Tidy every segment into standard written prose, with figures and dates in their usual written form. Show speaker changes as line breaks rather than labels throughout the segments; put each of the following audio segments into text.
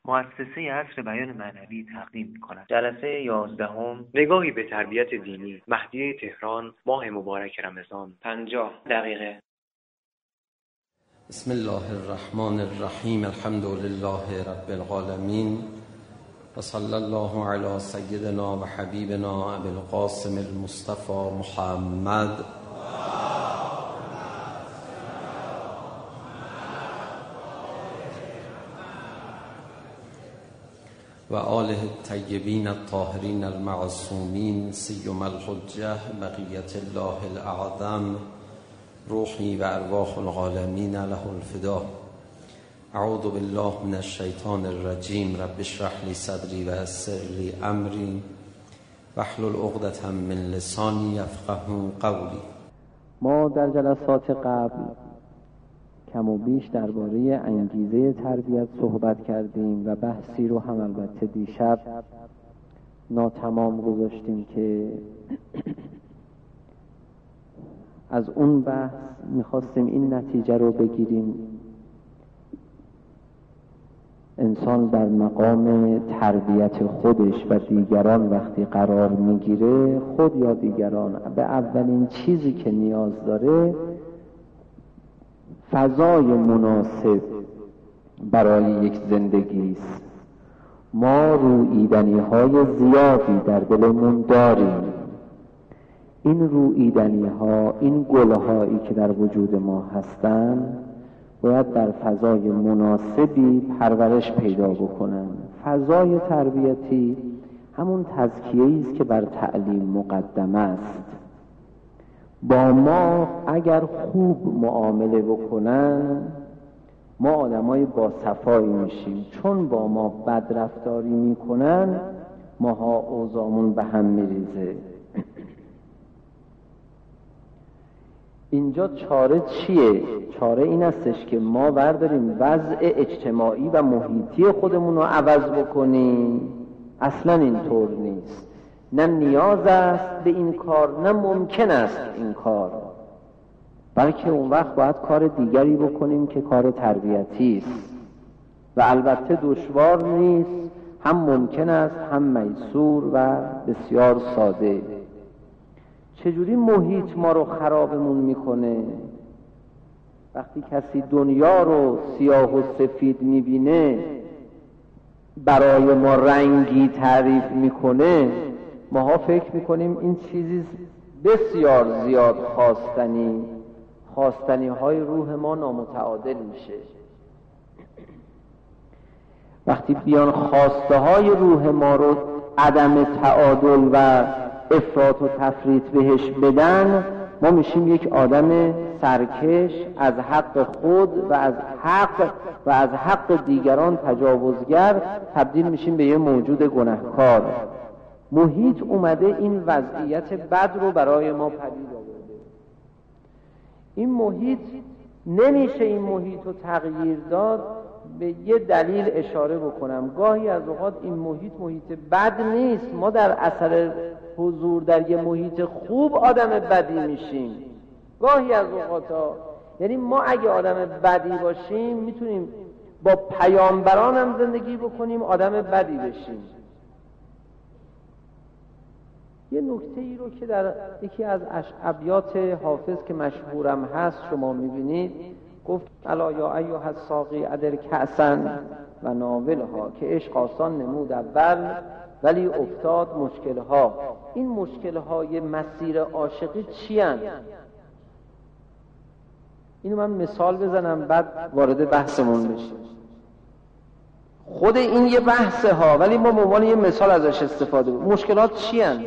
مؤسسه عصر بیان معنوی تقدیم می‌کند.
جلسه 11 نگاهی به تربیت دینی، مهدیه تهران، ماه مبارک رمضان. 50 دقیقه.
بسم الله الرحمن الرحیم. الحمد لله رب العالمین و صلی الله علی سیدنا و حبیبنا ابی القاسم المصطفى محمد و آله الطیبین الطاهرین المعصومین سیما الحجة بقیة الله الاعظم روحی و ارواح العالمین له الفدا. اعوذ بالله من الشیطان الرجیم. رب اشرح لی صدری و یسر لی امری واحلل عقدة من لسانی یفقهوا قولی.
ما در جلسات قبل کم و بیش درباره انگیزه تربیت صحبت کردیم و بحثی رو هم البته دیشب ناتمام گذاشتیم که از اون بحث میخواستیم این نتیجه رو بگیریم: انسان در مقام تربیت خودش و دیگران وقتی قرار میگیره، خود یا دیگران، به اولین چیزی که نیاز داره فضای مناسب برای یک زندگی است. ما روییدنی های زیادی در دلمون داریم. این روییدنی ها، این گل هایی که در وجود ما هستن باید در فضای مناسبی پرورش پیدا بکنن. فضای تربیتی همون تزکیه‌ای است که بر تعلیم مقدم است. با ما اگر خوب معامله بکنن، ما آدمای با صفایی میشیم. چون با ما بد رفتاری میکنن، ماها اوضاعمون به هم میریزه. اینجا چاره چیه؟ چاره این استش که ما برداریم وضع اجتماعی و محیطی خودمون رو عوض بکنیم. اصلا اینطور نیست. نه نیاز است به این کار، نه ممکن است این کار، بلکه اون وقت باید کار دیگری بکنیم که کار تربیتی است و البته دشوار نیست، هم ممکن است، هم میسور و بسیار ساده. چجوری محیط ما رو خرابمون میکنه؟ وقتی کسی دنیا رو سیاه و سفید میبینه، برای ما رنگی تعریف میکنه، ماها فکر میکنیم این چیزی بسیار زیاد خواستنی های روح ما نامتعادل میشه. وقتی بیان خواسته های روح ما رو عدم تعادل و افراط و تفریط بهش بدن، ما میشیم یک آدم سرکش، از حق خود و از حق دیگران تجاوزگر، تبدیل میشیم به یه موجود گناهکار. محیط اومده این وضعیت بد رو برای ما پدید آورده. این محیط نمیشه این محیط رو تغییر داد. به یه دلیل اشاره بکنم: گاهی از اوقات این محیط بد نیست، ما در اثر حضور در یه محیط خوب آدم بدی میشیم. گاهی از اوقات یعنی ما اگه آدم بدی باشیم میتونیم با پیامبران هم زندگی بکنیم، آدم بدی بشیم. یه نکته ای رو که در یکی از ابیات حافظ که مشهورم هست شما میبینید، گفت: الا یا ایها الساقی ادر کأسا و ناولها، که عشق آسان نمود اول ولی افتاد مشکلها. این مشکلهای مسیر عاشقی چی هستند؟ اینو من مثال بزنم بعد وارد بحثمون بشیم. خود این یه بحثه ها، ولی ما به عنوان یه مثال ازش استفاده کنیم. مشکلات چی هستند؟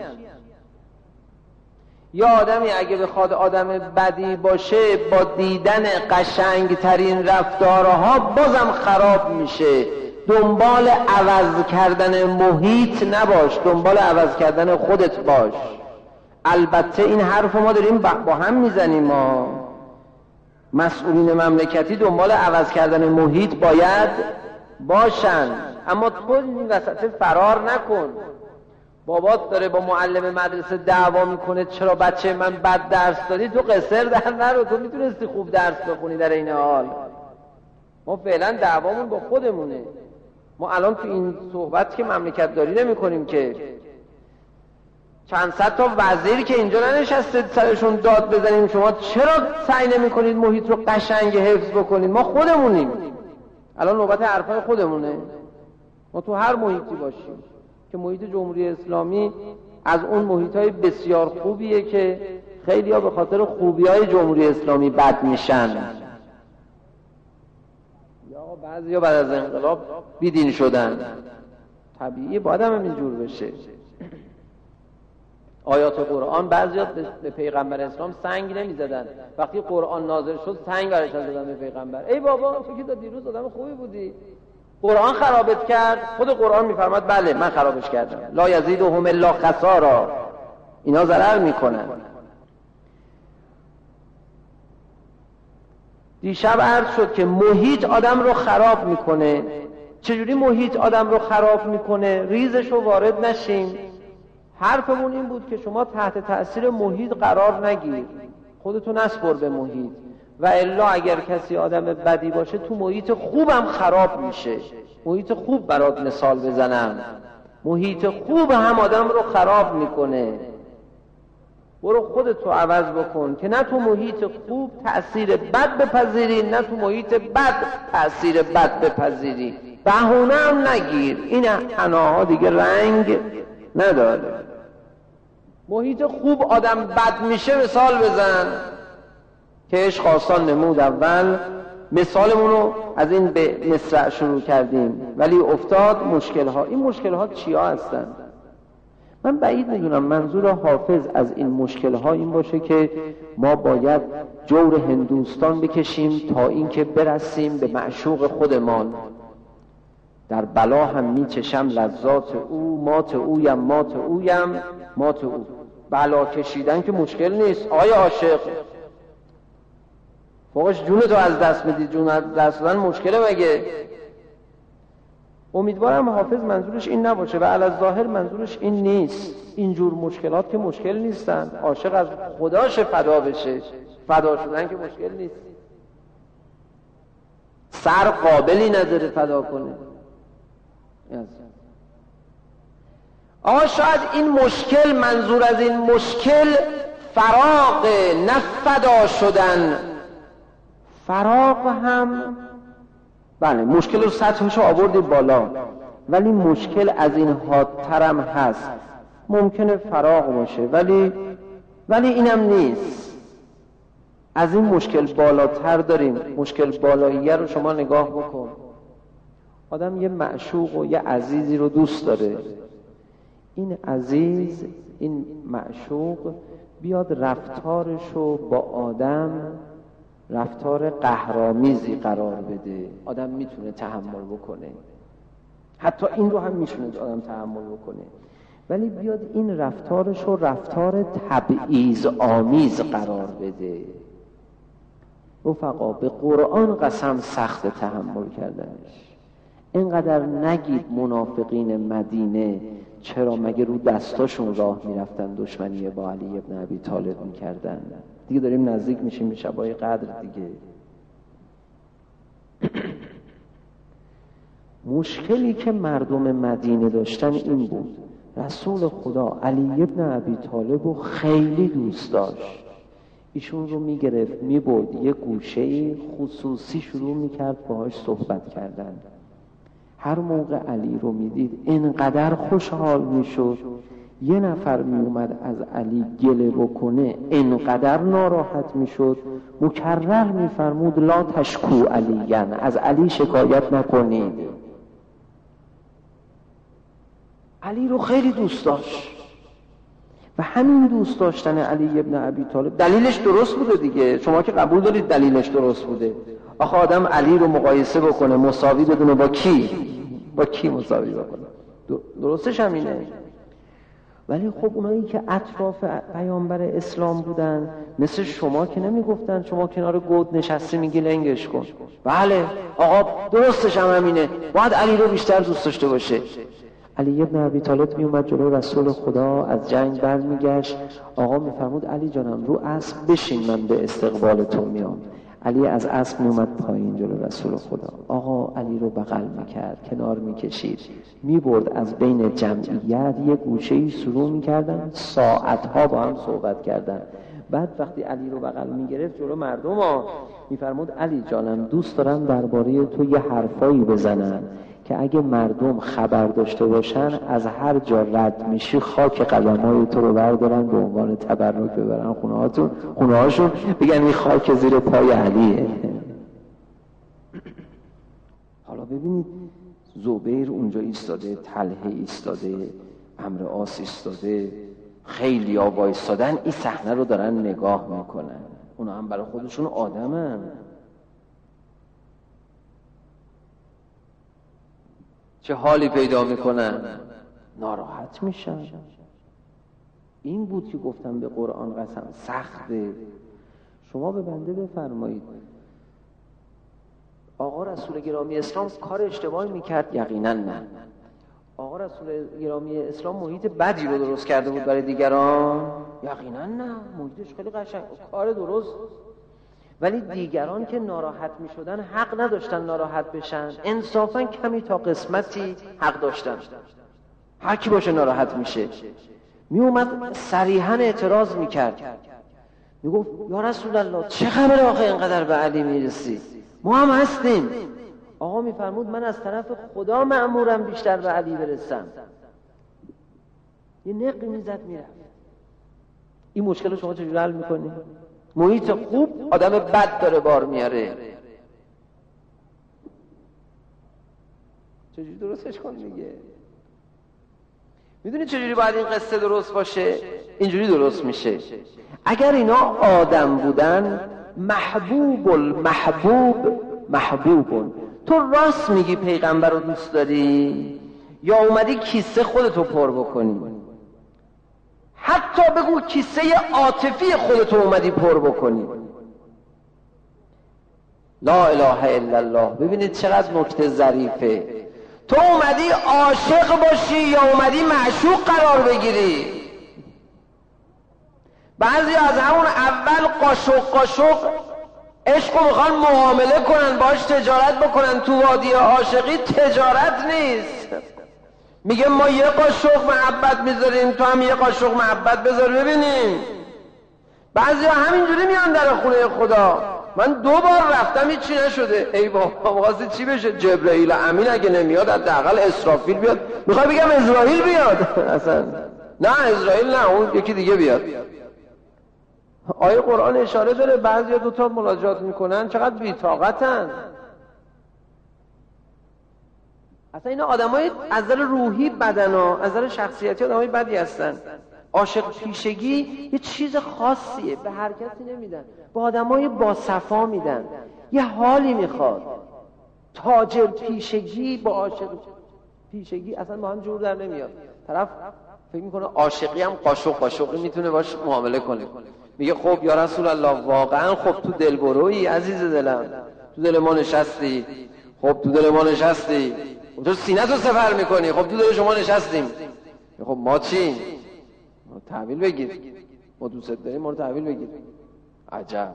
یا آدمی اگه بخواد آدم بدی باشه، با دیدن قشنگ ترین رفتارها بازم خراب میشه. دنبال عوض کردن محیط نباش، دنبال عوض کردن خودت باش. البته این حرف ما داریم با هم میزنیم. ما مسئولین مملکتی دنبال عوض کردن محیط باید باشن، اما تو این وسط فرار نکن. بابات داره با معلم مدرسه دعوا میکنه: چرا بچه من بد درس دادی؟ تو قصر در نرو، تو میتونستی خوب درس بخونی. در این حال ما فعلا دعوامون با خودمونه. ما الان تو این صحبت که مملکت داری نمی کنیم که چند صد تا وزیر که اینجا ننشسته سرشون داد بزنیم شما چرا سعی نمی کنید محیط رو قشنگ حفظ بکنید؟ ما خودمونیم، الان نوبت حرفای خودمونه. ما تو هر محیطی باشیم که محیط جمهوری اسلامی از اون محیطای بسیار خوبیه که خیلی ها به خاطر خوبی‌های جمهوری اسلامی بد میشن، یا بعضی ها بعد از انقلاب بیدین شدن. طبیعی باید هم اینجور بشه. آیات قرآن بعضی ها به پیغمبر اسلام سنگ نمیزدن، وقتی قرآن نازل شد سنگ برش زدن به پیغمبر. ای بابا تو که تا دیروز آدم خوبی بودی، قرآن خرابت کرد. خود قرآن میفرماد بله من خرابش کردم، لا یزیدهم الا خسارا، اینا ضرر میکنن. دیشب عرض شد که محیط آدم رو خراب میکنه. چجوری محیط آدم رو خراب میکنه؟ ریزش رو وارد نشیم. حرفمون این بود که شما تحت تأثیر محیط قرار نگیر، خودتو نسپر به محیط، و الا اگر کسی آدم بدی باشه تو محیط خوبم خراب میشه. محیط خوب برات مثال بزنم، محیط خوب هم آدم رو خراب میکنه. برو خودتو عوض بکن که نه تو محیط خوب تأثیر بد بپذیری، نه تو محیط بد تأثیر بد بپذیری. بهونه هم نگیر، این حناها دیگه رنگ نداره. محیط خوب آدم بد میشه مثال بزن که عشق آسان نمود اول. مثالمون رو از این به مصرع شروع کردیم ولی افتاد مشکلها. این مشکلها چیا هستن؟ من بعید میدونم منظور حافظ از این مشکلها این باشه که ما باید جور هندوستان بکشیم تا اینکه برسیم به معشوق خودمان. در بلا هم میچشم لذات او، مات اویم مات اویم مات او. بلا کشیدن که مشکل نیست آیا عاشق، فوقش جونتو از دست بدی، جون از دست دادن مشکله مگه؟ امیدوارم حافظ منظورش این نباشه و علی الظاهر منظورش این نیست. اینجور مشکلات که مشکل نیستن، عاشق از خداش فدا بشه، فدا شدن که مشکل نیست. سر قابلی نداره فدا کنه. آقا شاید این مشکل، منظور از این مشکل فراق، نه فدا شدن. فراق هم بله مشکل رو سطحشو آوردی بالا، ولی مشکل از این حادترم هست. ممکنه فراق باشه ولی اینم نیست. از این مشکل بالاتر داریم. مشکل بالاییه رو شما نگاه بکن. آدم یه معشوق و یه عزیزی رو دوست داره. این عزیز، این معشوق بیاد رفتارش رو با آدم رفتار قهرآمیزی قرار بده. آدم میتونه تحمل بکنه، حتی این رو هم میتونه آدم تحمل بکنه، ولی بیاد این رفتارش رو رفتار تبعیض آمیز قرار بده. رفقا به قرآن قسم سخت تحمل کردنش. اینقدر نگید منافقین مدینه چرا مگه رو دستاشون راه میرفتن دشمنی با علی ابن ابی طالب میکردن. دیگه داریم نزدیک میشیم به شبای قدر دیگه. مشکلی که مردم مدینه داشتن این بود، رسول خدا علی ابن ابی طالب رو خیلی دوست داشت. ایشون رو میگرفت میبرد یه گوشه خصوصی شروع میکرد باهاش صحبت کردن. هر موقع علی رو میدید انقدر خوشحال میشد. یه نفر میومد از علی گله بکنه انقدر ناراحت میشد، مکرر میفرمود لا تشکو علیان، از علی شکایت نکنید. علی رو خیلی دوست داشت و همین دوست داشتن علی ابن ابی طالب دلیلش درست بوده دیگه. شما که قبول دارید دلیلش درست بوده. آخه آدم علی رو مقایسه بکنه مساوی بدونه با کی مساوی بکنه؟ درستش همینه. ولی خب اونایی که اطراف پیامبر اسلام بودن مثل شما که نمیگفتن شما کنار گود نشستی میگی لنگش کن. بله آقا درستش هم همینه، باید علی رو بیشتر دوست داشته باشه. علی ابن ابی طالب میومد جلوی رسول خدا از جنگ برمیگشت. آقا میفرمود علی جانم رو اسب بشین من به استقبال تو میام. علی از اسب میومد پایین جلو رسول خدا. آقا علی رو بغل میکرد، کنار میکشید، میبرد از بین جمعیت یه گوشه‌ای شروع میکردن، ساعتها با هم صحبت کردن. بعد وقتی علی رو بغل میگرفت جلو مردم میفرمود علی جانم دوست دارم درباره تو یه حرفایی بزنن که اگه مردم خبر داشته باشن از هر جا رد میشی خاک قدمای تو رو بردارن به عنوان تبرک ببرن خونه هاشون بگن این خاک زیر پای علیه. حالا ببینید زبیر اونجا ایستاده، طلحه ایستاده، عمرو عاص ایستاده، خیلی ها وایستادن این صحنه رو دارن نگاه میکنن. اونا هم برای خودشون آدمن. چه حالی پیدا میکنن؟ ناراحت میشن. این بود که گفتم به قرآن قسم سخته. شما به بنده بفرمایید آقا رسول گرامی اسلام کار اشتباهی میکرد؟ یقینا نه. آقا رسول گرامی اسلام محیط بدی رو درست کرده بود برای دیگران؟ یقینا نه. محیطش خیلی قشنگ، کار درست. ولی دیگران که ناراحت می شدن حق نداشتن ناراحت بشن. انصافا کمی تا قسمتی حق داشتن. هر کی باشه ناراحت میشه. می اومد صریحا اعتراض می کرد، می گفت یا رسول الله چه خبر آخه اینقدر به علی می رسی؟ ما هم هستیم. آقا می فرمود من از طرف خدا مأمورم بیشتر به علی برسم. یه نقی می زد می رفت. این مشکل رو شما چجوری حل میکنی؟ محیط خوب آدم بد داره بار میاره. چجوری درستش کن میگه؟ میدونی چجوری باید این قصه درست باشه؟ اینجوری درست میشه. اگر اینا آدم بودن محبوب المحبوب محبوبون. تو راست میگی پیغمبر رو دوست داری یا اومدی کیسه خودتو پر بکنی؟ حتی بگو کیسه عاطفی خودتو اومدی پر بکنی. لا اله الا الله. ببینید چقدر نکته ظریفه. تو اومدی عاشق باشی یا اومدی معشوق قرار بگیری؟ بعضی از همون اول قاشق عشق رو میخوان معامله کنن، باش تجارت بکنن. تو وادی عاشقی تجارت نیست. میگه ما یه قاشق محبت میذاریم، تو هم یه قاشق محبت بذار ببینیم. بعضی ها همینجوری میان در خونه خدا. من 2 بار رفتم هیچی نشده. ای بابا واسه چی بشه؟ جبرئیل امین اگه نمیاد حداقل اسرافیل بیاد. میخوای بگم اسرائیل بیاد؟ اصلا نه اسرائیل نه، اون یکی دیگه بیاد. آیه قرآن اشاره داره بعضی ها 2 تا مناجات میکنن چقدر بی‌طاقتن. اصلا اینا آدمای از نظر روحی بدنا، از نظر شخصیتی آدمای بدی هستن. عاشق پیشگی یه چیز خاصیه، به هر کسی نمیدن، به آدمای با صفا میدن. یه حالی میخواد. تاجر پیشگی با عاشق پیشگی اصلا با هم جور در نمیاد. طرف فکر میکنه عاشقی هم قاشقی میتونه باش معامله کنه. میگه خب یا رسول الله واقعا خب تو دلبرویی عزیز دلم، تو دل ما نشستی. خب تو دل ما نشستی، تو سینه تو سفر میکنی. خب تو دل شما نشستیم. خب ما چی؟ ما تحویل بگیر. ما دوست داریم، ما رو تحویل بگیر. عجب.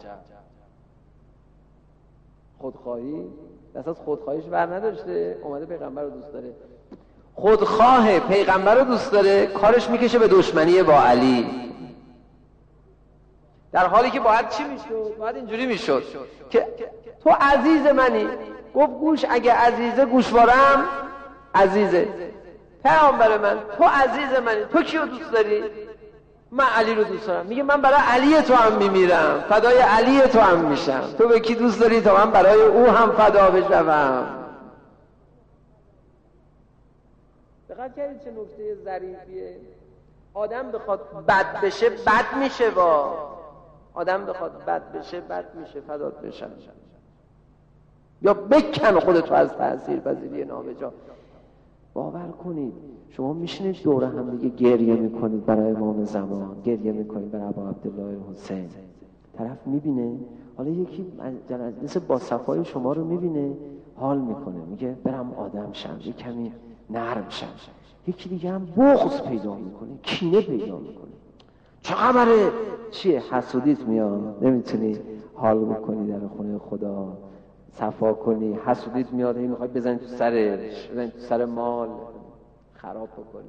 خودخواهی دست از خودخواهیش بر نداشته، اومده پیغمبر رو دوست داره. خودخواه پیغمبر رو دوست داره، کارش میکشه به دشمنی با علی. در حالی که باید چی میشد؟ باید اینجوری میشد که تو عزیز منی. گفت گوش اگه عزیزه گوشوارم عزیزه. پیامبر من تو عزیز منی. تو کیو دوست داری؟ من علی رو دوست دارم. میگه من برای علی تو هم میمیرم، فدای علی تو هم میشم. تو به کی دوست داری تا من برای او هم فدا بشم؟ دقت کردید چه نکته ظریفیه؟ آدم بخواد بد بشه بد میشه. آدم بخواد بد بشه بد میشه. فدات بشم. یا بکن خودتو از تأثیر پذیری نابجا. باور کنید شما میشینید دور هم دیگه گریه میکنید برای امام زمان، گریه میکنید برای ابا عبدالله حسین. طرف میبینه حالا یکی جلسه با صفای شما رو میبینه حال میکنه، میگه برم آدم شم، یه کمی نرم شم. یکی دیگه هم بغض پیدا میکنه، کینه پیدا میکنه. چه خبره؟ چیه؟ حسودیت میاد، نمیتونی حال بکنی در خونه خدا، صفا کنی. حسودیت میاد این میخوای بزنی تو سرش، بزنی تو سر مال، خراب بکنی.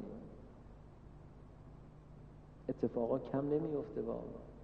اتفاقا کم نمیفته. با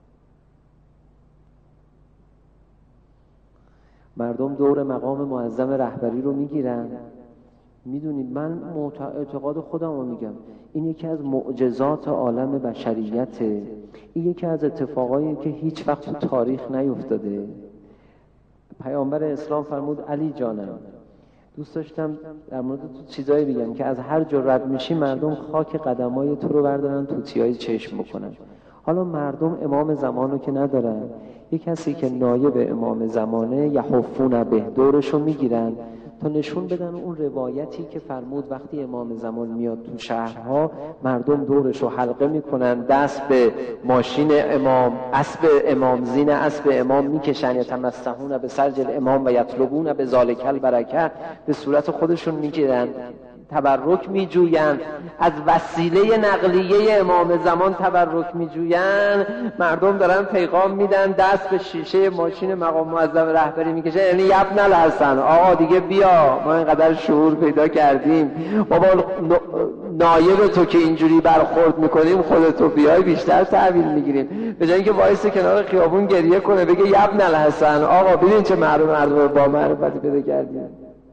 مردم دور مقام معظم رهبری رو میگیرن. میدونید من اعتقاد خودم رو میگم، این یکی از معجزات عالم بشریته. این یکی از اتفاقایی که هیچ وقت تو تاریخ نیفتاده. پیامبر اسلام فرمود علی جانم، دوست داشتم در مورد تو چیزایی بگم که از هر جا رد میشی مردم خاک قدمای تو رو بردارن توتیای چشم بکنن. حالا مردم امام زمانو که ندارن، یک کسی که نایب امام زمانه یحفون به دورشو میگیرن تا نشون بدن اون روایتی که فرمود وقتی امام زمان میاد تو شهرها مردم دورشو حلقه میکنن، دست به ماشین امام، اسب امام، زین اسب امام میکشن، یتمسحون به سرج الامام و یطلبون به ذالک البرکه، به صورت خودشون میگیرن، تبرک میجوین، از وسیله نقلیه امام زمان تبرک میجوین. مردم دارن پیغام میدن، دست به شیشه ماشین مقام معظم رهبری میکشه، یعنی ابن الحسن آقا دیگه بیا، ما اینقدر شعور پیدا کردیم، بابا نایب تو که اینجوری برخورد میکنیم خودتو بیای بیشتر تحویل میگیریم. به جای اینکه وایس کنار خیابون گریه کنه بگه ابن الحسن آقا ببین چه مردم با معرفتی پیدا کردیم.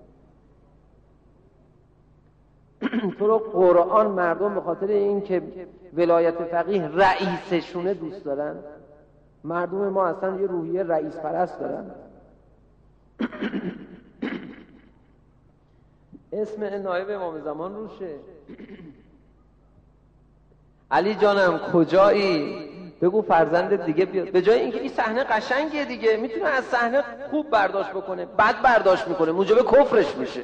تو رو قرآن مردم به خاطر این که ولایت فقیه رئیسشونه دوست دارن. مردم ما اصلا یه روحیه رئیس پرست دارن. اسم نایب امام زمان روشه. علی جانم کجایی؟ بگو فرزند دیگه بیاد. به جای اینکه این صحنه قشنگه دیگه، میتونه از صحنه خوب برداشت بکنه، بد برداشت میکنه، موجب کفرش میشه.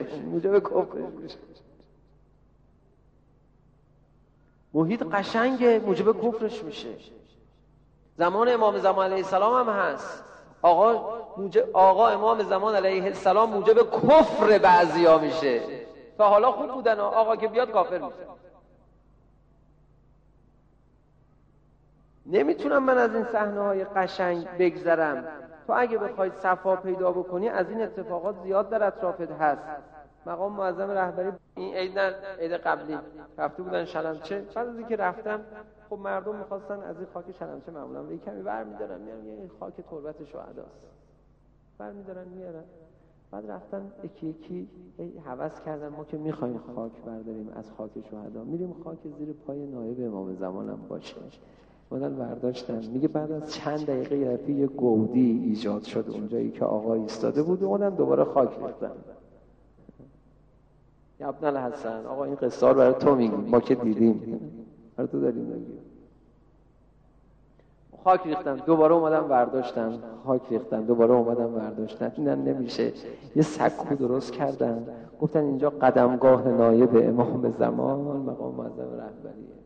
محیط قشنگه، موجب کفرش میشه. زمان امام زمان علیه السلام هم هست. آقا امام زمان علیه السلام موجب کفر بعضیا میشه. تا حالا خوب بودن، آقا که بیاد کافر میشه. نمیتونم من از این صحنه‌های قشنگ بگذرم. تو اگه بخوای صفا پیدا بکنی از این اتفاقات زیاد در اطرافت هست. مقام معظم رهبری این عید قبلی رفته بودن شلمچه. بعد از اینکه رفتم خب مردم می‌خواستن از این خاک شلمچه معمولا یه کمی برمی‌دارن میارن، یه خاک تربت شهداست برمی‌دارن میارن. بعد رفتن یکی یکی هوس کردن ما که می‌خوایم خاک برداریم از خاک شهدا، میریم خاک زیر پای نایب امام زمانم باشه. مدن برداشتن. میگه بعد از چند دقیقه یه گودی ایجاد شد اونجایی که آقا ایستاده بود و اونم دوباره خاک ریختن. ابن الحسن آقا این قصه رو برای تو میگیم، ما که دیدیم، برای تو داریم میگیم. خاک ریختن، دوباره اومدن برداشتن، خاک ریختن، دوباره اومدن برداشتن. اینم نمیشه، یه سکو درست کردن، گفتن اینجا قدمگاه نایب امام زمان مقام معظم رهبریه.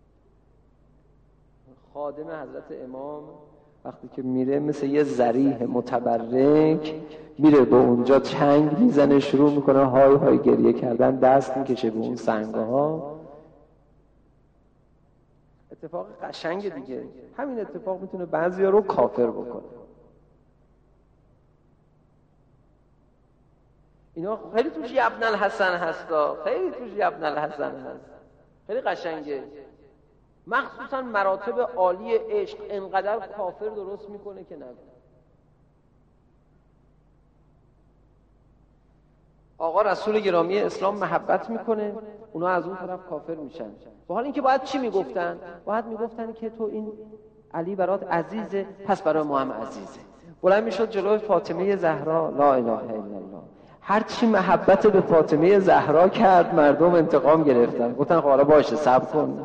خادم حضرت امام وقتی که میره مثل یه ذریح متبرک میره به اونجا چنگ میزنه، شروع میکنه های های گریه کردن، دست میکشه به اون سنگه ها. اتفاق قشنگ دیگه. همین اتفاق میتونه بعضیا رو کافر بکنه. اینا خیلی توش ابن الحسن هستا، خیلی توش ابن الحسن هست، خیلی قشنگه. مخصوصا مراتب عالی عشق انقدر کافر درست میکنه که نگو. آقا رسول گرامی اسلام محبت میکنه، اونا از اون طرف کافر میشن. با حال اینکه باید چی میگفتن؟ باید میگفتن که تو این علی برات عزیزه، پس برای ما هم عزیزه. بلند میشد جلوی فاطمه زهرا، لا اله الا الله، هر چی محبت به فاطمه زهرا کرد مردم انتقام گرفتن. گفتن خب حالا باشه صبر کن.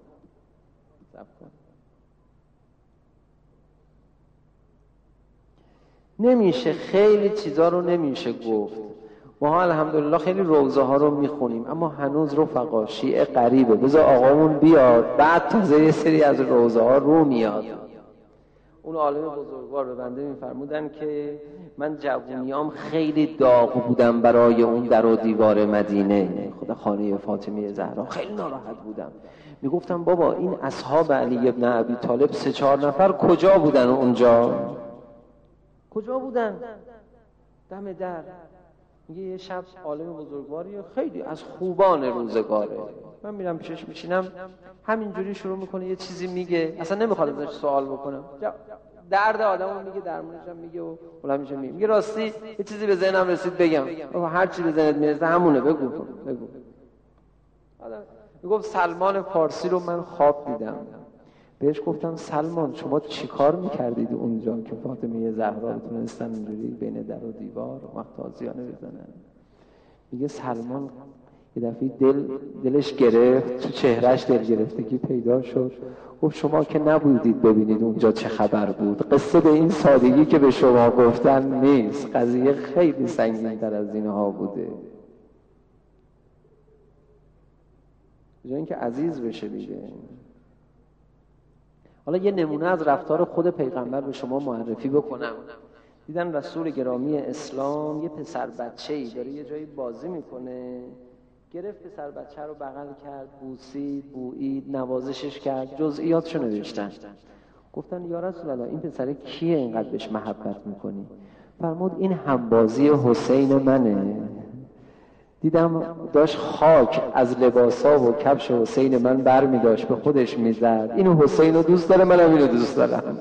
نمیشه، خیلی چیزا رو نمیشه گفت. ما الحمدلله خیلی روزه ها رو میخونیم، اما هنوز رفقا شیعه قریبه. بذار آقامون بیاد بعد تازه یه سری از روزه ها رو میاد. اون عالم بزرگوار به بنده میفرمودن که من جوونیام خیلی داغ بودم برای اون در و دیوار مدینه، خدا خانه فاطمه زهرا، خیلی ناراحت بودم. میگفتم بابا این اصحاب علی ابن ابی طالب 3-4 نفر کجا بودن اونجا؟ کجا بودن؟ دم در. میگه یه شب عالم بزرگواری خیلی از خوبان روزگاره، من میرم پیشش میشینم، همینجوری شروع میکنه یه چیزی میگه، اصلا نمیخواد ازش سوال بکنم، درد آدمو میگه، درمونش هم میگه و بلند میشه میگه راستی یه چیزی به ذهنم رسید بگم. هر چی به ذهنت میرسه همونه بگو. میگفت سلمان فارسی رو من خواب دیدم. بهش گفتم سلمان شما چی کار میکردید اونجا که فاطمه زهرا رو تونستن اینجوری بین در و دیوار مختازیانه بزنن؟ میگه سلمان یه دفعه دلش گرفت، تو چهرهش دل گرفتگی پیدا شد. گفت شما که نبودید ببینید اونجا چه خبر بود. قصه به این سادگی که به شما گفتن نیست، قضیه خیلی سنگین تر از اینها بوده. جای اینکه عزیز بشه دیگه. حالا یه نمونه از رفتار خود پیغمبر به شما معرفی بکنم. دیدن رسول گرامی اسلام یه پسر بچه‌ای داره یه جایی بازی میکنه، گرفت پسر بچه رو بغل کرد، بوسید، بویید، نوازشش کرد، جزئیاتشو نوشتن. گفتن یا رسول الله این پسر کیه اینقدر بهش محبت میکنی؟ فرمود این همبازی حسین منه. دیدم داشت خاک از لباسا و کفش حسین من بر می داشت به خودش می زد. اینو حسین رو دوست داره، منم اینو دوست دارم.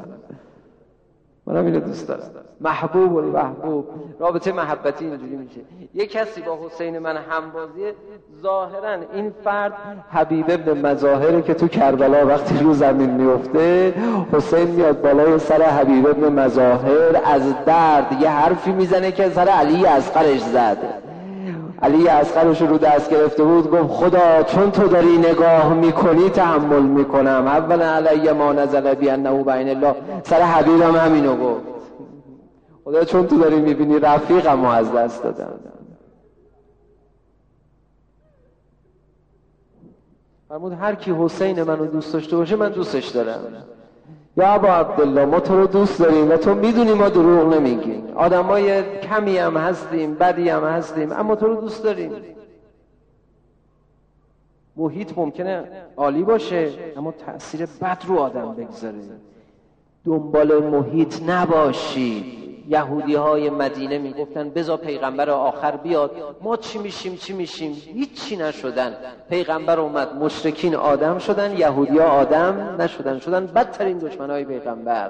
محبوب و محبوب. رابطه محبتی اینجوری میشه. یک کسی با حسین من همبازی، ظاهرا این فرد حبیب ابن مظاهره که تو کربلا وقتی رو زمین میفته حسین میاد بالای سر حبیب ابن مظاهر، از درد یه حرفی میزنه که سر علی اصغرش زد. علی اصغرش رو دست گرفته بود، گفت خدا چون تو داری نگاه میکنی تحمل میکنم. اولا علی ما نزل بی انه بین الله. سر حبیبم همینو گفت، خدا چون تو داری میبینی رفیقمو از دست دادم. فرمود هر کی حسین منو دوست داشته باشه من دوستش دارم. یا ابا عبدالله ما تو رو دوست داریم و تو میدونی ما دروغ نمیگیم، آدمای کمی هم هستیم، بدی هم هستیم، اما تو رو دوست داریم. محیط ممکنه عالی باشه اما تأثیر بد رو آدم بگذاره. دنبال محیط نباشید. یهودی های مدینه میگفتن بذار پیغمبر آخر بیاد ما چی میشیم، هیچی نشدن. پیغمبر اومد، مشرکین آدم شدن، یهودی ها آدم نشدن، شدن بدترین دشمنای پیغمبر.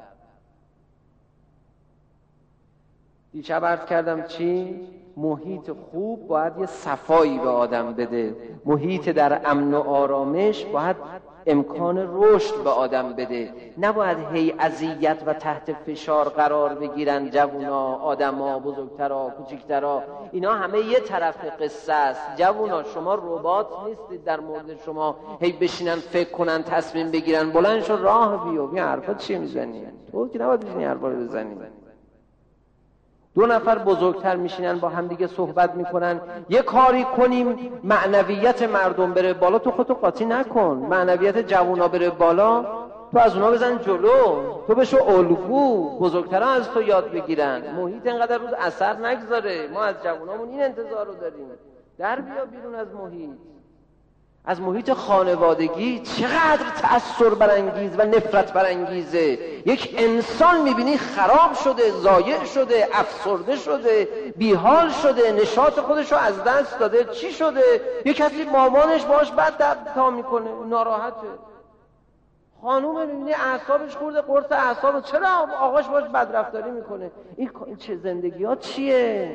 دیشب عرض کردم چی؟ محیط خوب باید یه صفایی به آدم بده. محیط در امن و آرامش باید امکان رشد به آدم بده. نباید هی اذیت و تحت فشار قرار بگیرن جوونا، آدما، بزرگترا، کوچیکترا. اینا همه یه طرف قصه است. جوونا شما ربات نیستید در مورد شما هی بشینن فکر کنن تصمیم بگیرن. بلند شو راه بیو. این حرفا چی میزنی؟ تو که نباید این حرفا رو بزنی. دو نفر بزرگتر میشینن با هم دیگه صحبت میکنن، یه کاری کنیم معنویت مردم بره بالا، تو خودتو قاطی نکن. معنویت جوونا بره بالا، تو از اونا بزن جلو، تو بشو الگو، بزرگترها از تو یاد بگیرن. محیط اینقدر روز اثر نگذاره. ما از جوونامون این انتظار رو داریم. در بیا بیرون از محیط. از محیط خانوادگی چقدر تأثیر برانگیز و نفرت برانگیزه. یک انسان میبینی خراب شده، ضایع شده، افسرده شده، بیحال شده، نشاط خودش رو از دست داده. چی شده؟ یک کسی مامانش باش بد تا میکنه، ناراحته. خانوم میبینی اعصابش خورده، قرص اعصاب، چرا آقاش باش بدرفتاری میکنه؟ این چه زندگی ها چیه؟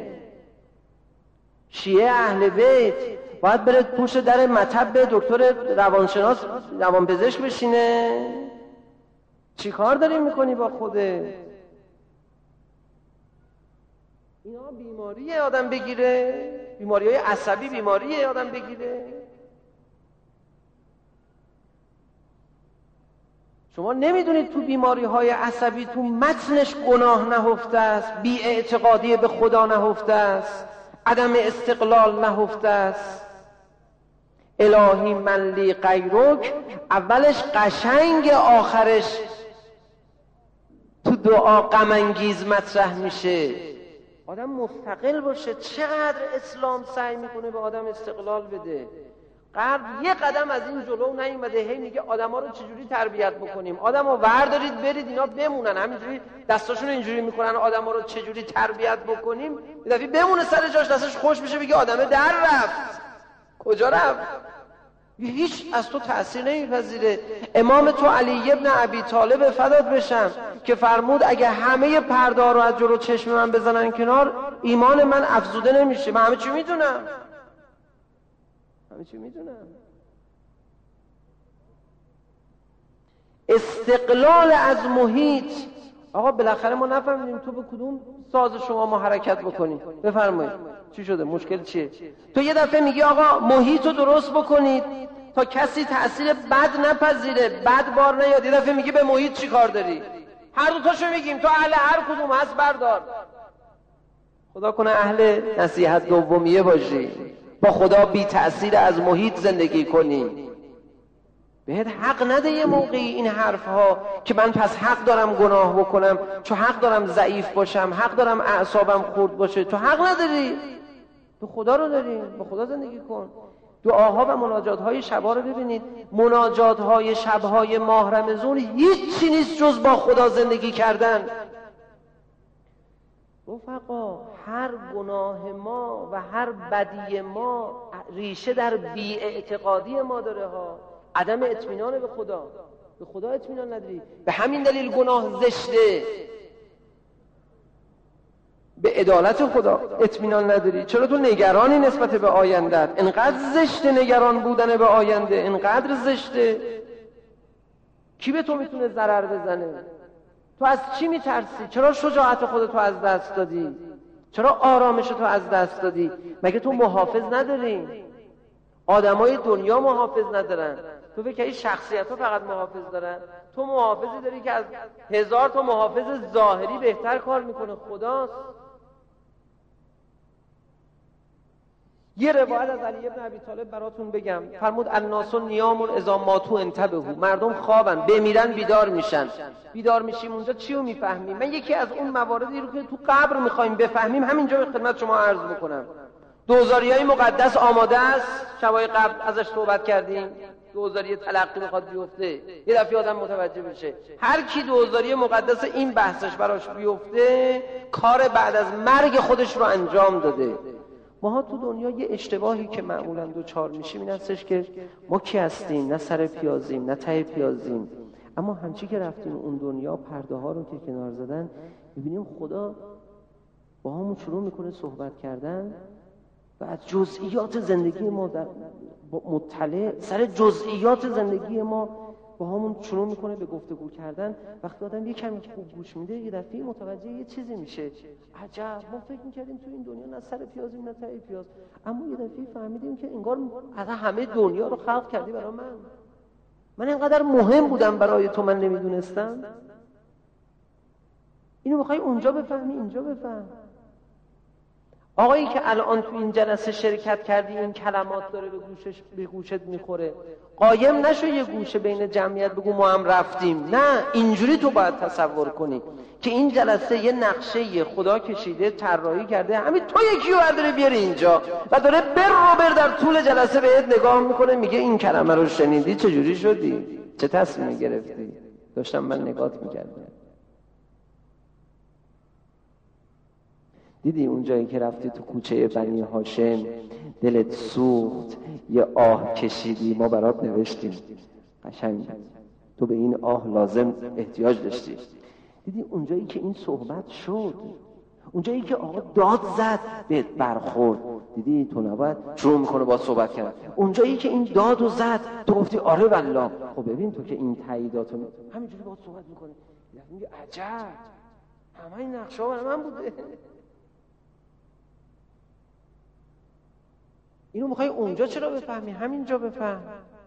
شیعه اهل بیت باید بره پشت در مطب دکتر روانشناس روانپزشک بشینه؟ چی کار داری میکنی با خوده؟ اینا بیماریه آدم بگیره، بیماری های عصبی بیماریه آدم بگیره. شما نمیدونید تو بیماری های عصبی تو متنش گناه نهفته است، بی اعتقادی به خدا نهفته است، عدم استقلال نهفته است. الهی من لی غیرک اولش قشنگ، آخرش تو دعا غم انگیز مطرح میشه. آدم مستقل باشه. چقدر اسلام سعی میکنه به آدم استقلال بده.
غرب یه قدم از این جلو نیومده، هی میگه آدما رو چجوری تربیت بکنیم، آدمو وردارید برید اینا بمونن، همینجوری دستاشون اینجوری میکنن، آدما رو چجوری تربیت بکنیم، یه دفعه بمونه سر جاش دستش خوش بشه بگه آدمه در رفت. کجا رفت؟ هیچ از تو تأثیر نمیپذیره. امام تو علی ابن ابی طالب فدات بشم که فرمود اگه همه پرده ها رو از جلو چشم من بزنن کنار، ایمان من افزوده نمیشه. من همه چی میدونم، همه چی میدونم. استقلال از محیط. آقا بالاخره ما نفهمیدیم تو به کدوم ساز شما ما حرکت بکنیم. بفرمایید چی شده؟ مشکل چیه؟ تو یه دفعه میگی آقا محیط رو درست بکنید تا کسی تأثیر بد نپذیره، بد بار نیاد. یه دفعه میگی به محیط چی کار داری؟ هر دو تاشو میگیم، تو اهل هر کدوم هست بردار. خدا کنه اهل نصیحت دومیه باشی، با خدا بی تأثیر از محیط زندگی کنی. بهت حق نده یه موقعی این حرف ها که من پس حق دارم گناه بکنم، چون حق دارم ضعیف باشم، حق دارم اعصابم خورد باشه. تو حق نداری، تو خدا رو داری، با خدا زندگی کن. دعاها و مناجات های شبها رو ببینید. مناجات های شبهای ماه رمضان هیچی نیست جز با خدا زندگی کردن. رفقا هر گناه ما و هر بدی ما ریشه در بی‌اعتقادی ما داره ها. عدم اطمینان به خدا، به خدا اطمینان نداری، به همین دلیل گناه زشته. به عدالت خدا اطمینان نداری. چرا تو نگرانی نسبت به آیندت؟ انقدر زشته نگران بودن به آینده، انقدر زشته. کی به تو میتونه ضرر بزنه؟ تو از چی میترسی؟ چرا شجاعت خودتو از دست دادی؟ چرا آرامشتو از دست دادی؟ مگه تو محافظ نداری؟ آدمای دنیا محافظ ندارن. تو فکر کنی شخصیت‌ها فقط محافظ دارن؟ تو محافظی داری که از 1000 تا محافظ ظاهری بهتر کار میکنه. خداست. یه روایت از علی ابن ابی طالب براتون بگم. فرمود الناس نیام اذا ماتوا انتبهوا. مردم خوابن، بمیرن بیدار میشن. بیدار میشیم اونجا چی رو میفهمیم؟ من یکی از اون مواردی رو که تو قبر میخوایم بفهمیم همینجا به خدمت شما عرض میکنم. دوزاریای مقدس آماده است. شبای قبل ازش صحبت کردیم. دوزاری تلقی میخواد بیفته. یه دفعه آدم متوجه بشه هر کی دوزاری مقدس این بحثش براش بیفته کار بعد از مرگ خودش رو انجام داده. ما تو دنیا یه اشتباهی که معمولا دوچار میشیم این هستش که ما کی هستیم؟ نه سر پیازیم نه ته پیازیم. اما همچی که رفتیم اون دنیا پرده ها رو که کنار زدن میبینیم خدا با همون شروع میکنه صحبت کردن و از جزئیات زندگی ما مطلع، سر جزئیات زندگی ما با همون شروع میکنه به گفتگو کردن. وقتی آدم یه کمی خوب گوش میده یه دفعه متوجه یه چیزی میشه. عجب، ما فکر میکردیم تو این دنیا نه سر پیازیم نه ته پیاز، اما یه دفعه فهمیدیم که انگار از همه دنیا رو خلق کردی برای من اینقدر مهم بودم برای تو، من نمیدونستم. اینو میخوای اونجا بفهمی اینجا بفهم. آقایی که الان تو این جلسه شرکت کردی این کلمات داره به گوشت میخوره، قایم نشو یه گوشه بین جمعیت بگو ما هم رفتیم. نه، اینجوری تو باید تصور کنی که این جلسه یه نقشه خدا کشیده، طراحی کرده، همین تو یکی رو برداره بیاری اینجا و داره بر در طول جلسه بهت نگاه میکنه میگه این کلمه رو شنیدی چجوری شدی؟ چه تصمیمی گرفتی؟ داشتم من نگات میکردم. دیدی اون جایی که رفتی تو کوچه بنی هاشم دلت سوخت، یه آه کشیدی، ما برات نوشتیم قشنگ تو به این آه لازم احتیاج داشتی. دیدی اون جایی که این صحبت شد، اون جایی که آقا داد زد بهت برخورد، دیدی تو نباید شروع میکنه با صحبت کردن. اون جایی که این داد و زد تو گفتی آره والله. خب ببین تو که این تاییداتو همینجوری با صحبت میکنه، میگه عجب همه این نقشه برای من بوده. اینو میخوای اونجا چرا بفهمی؟ همینجا بفهم.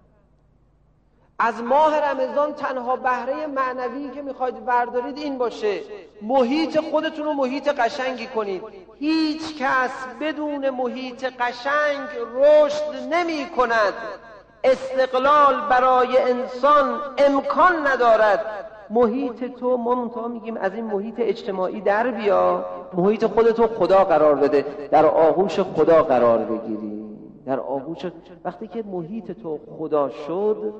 از ماه رمضان تنها بهره معنوی که میخواید بردارید این باشه محیط خودتون رو محیط قشنگی کنید. هیچ کس بدون محیط قشنگ رشد نمی کند. استقلال برای انسان امکان ندارد. محیط تو ما منتها میگیم از این محیط اجتماعی در بیا، محیط خودتو خدا قرار بده، در آغوش خدا قرار بگیری. در آغوش. وقتی که محیط تو خدا شد،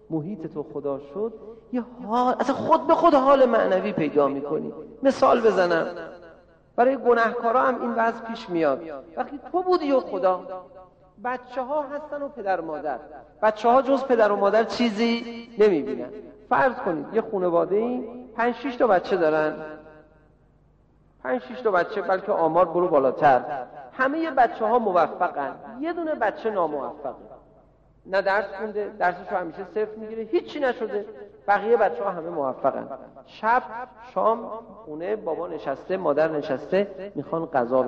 یه حال اصلا خود به خود حال معنوی پیدا میکنی. مثال بزنم، برای گناهکارا هم این وضع پیش میاد. وقتی تو بودی و خدا، بچه ها هستن و پدر و مادر، بچه ها جز پدر و مادر چیزی نمیبینن. فرض کنید یه خانواده‌ای 5-6 تا بچه دارن، 5-6 تا بچه، بلکه آمار برو بالاتر. همه بچه ها موفقن، یه دونه بچه ناموفقه، نه درس خونده، درسشو همیشه 0 میگیره، هیچی نشده. بقیه بچه ها همه موفقن. شب شام خونه بابا نشسته، مادر نشسته، میخوان غذا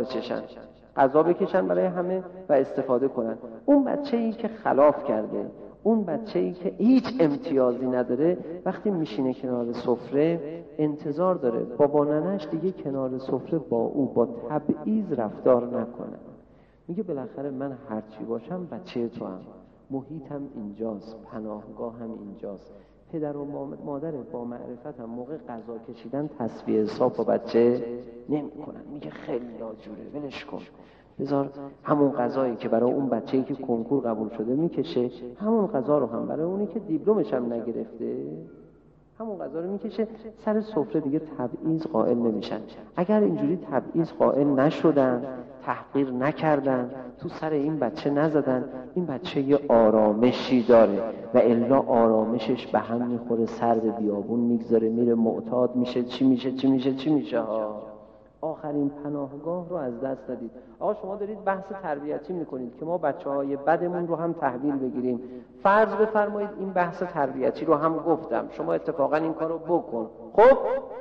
بکشن برای همه و استفاده کنن. اون بچه‌ای که خلاف کرده، اون بچه‌ای که هیچ امتیازی نداره، وقتی میشینه کنار سفره انتظار داره بابا ننش دیگه کنار سفره با او با تبعیض رفتار نکنه. میگه بالاخره من هرچی باشم بچه تو هم، محیطم اینجاست، پناهگاهم اینجاست. پدر و مادر با معرفت هم موقع غذا کشیدن تصفیه حساب با بچه نمی کنن. میگه خیلی ناجوره، ولش کن، بذار همون غذایی که برای اون بچه‌ای که کنکور قبول شده میکشه، همون غذا رو هم برای اونی که دیپلمش هم نگرفته همون غذا رو میکشه سر سفره. دیگه تبعیض قائل نمیشن. اگر اینجوری تبعیض قائل نشدن، تحقیر نکردن، تو سر این بچه نزدن، این بچه یه آرامشی داره و الا آرامشش به هم میخوره، سر به بیابون میگذاره، میره معتاد میشه، چی میشه ها. آخرین پناهگاه رو از دست دادید. آقا شما دارید بحث تربیتی میکنید که ما بچه‌های بدمون رو هم تحویل بگیریم. فرض بفرمایید این بحث تربیتی رو هم گفتم، شما اتفاقا این کارو بکن. خب